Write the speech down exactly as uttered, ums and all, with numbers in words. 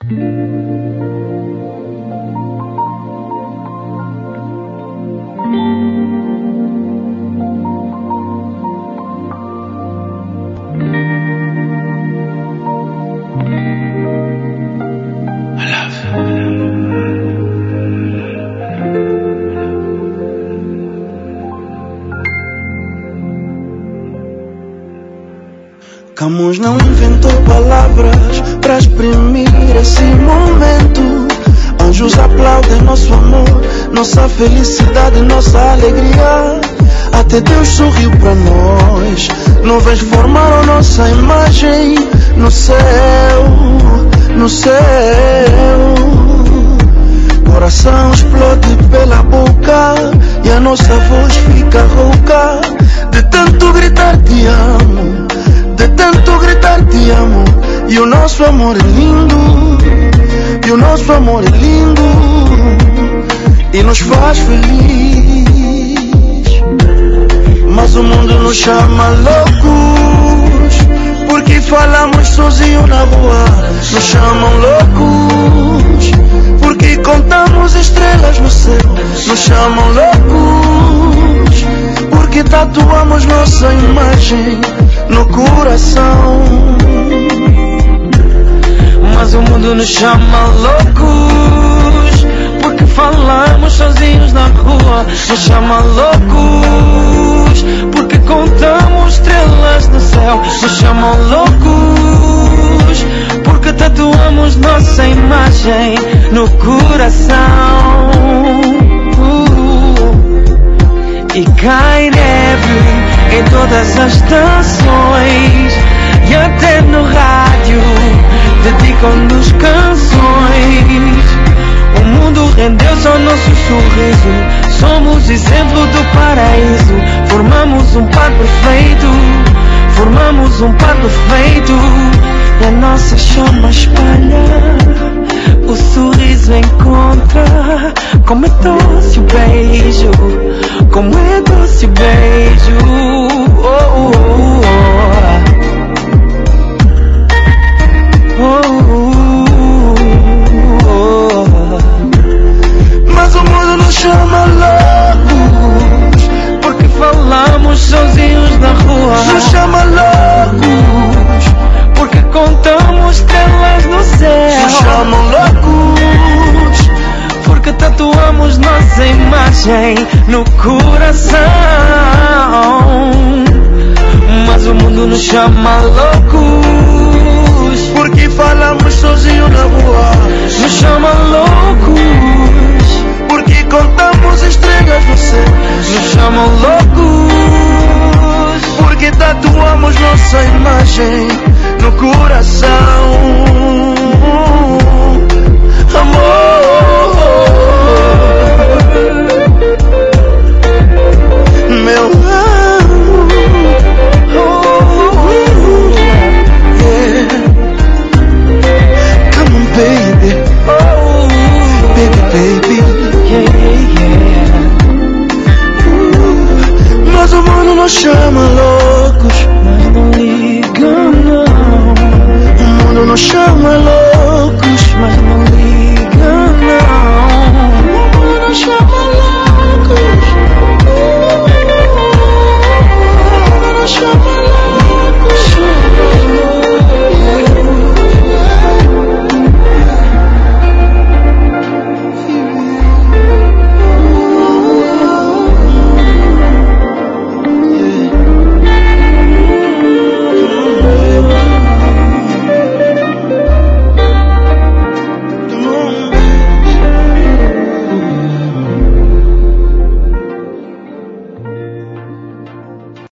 Camões não inventou palavras para exprimir esse momento. Anjos aplaudem nosso amor, nossa felicidade, nossa alegria. Até Deus sorriu para nós. Nuvens formaram nossa imagem no céu, no céu. Coração explode pela boca e a nossa voz fica rouca de tanto gritar te amo, de tanto gritar te amo. E o nosso amor é lindo, e o nosso amor é lindo e nos faz feliz. Mas o mundo nos chama loucos porque falamos sozinhos na rua. Nos chamam loucos porque contamos estrelas no céu. Nos chamam loucos porque tatuamos nossa imagem no coração. Mas o mundo nos chama loucos porque falamos sozinhos na rua. Nos chama loucos porque contamos estrelas no céu. Nos chamam loucos porque tatuamos nossa imagem no coração. uh, E cai neve em todas as estações e até no rádio dedicam-nos canções. O mundo rendeu-se ao nosso sorriso. Somos exemplo do paraíso. Formamos um par perfeito. Formamos um par perfeito. E a nossa chama espalha. O sorriso encontra. Como é doce o beijo. Como é doce o beijo. Oh, oh, oh, oh. Mas o mundo nos chama loucos porque falamos sozinhos na rua. Nos chama loucos porque contamos estrelas no céu. Nos chamam loucos porque tatuamos nossa imagem no coração. Mas o mundo nos chama loucos porque falamos sozinhos na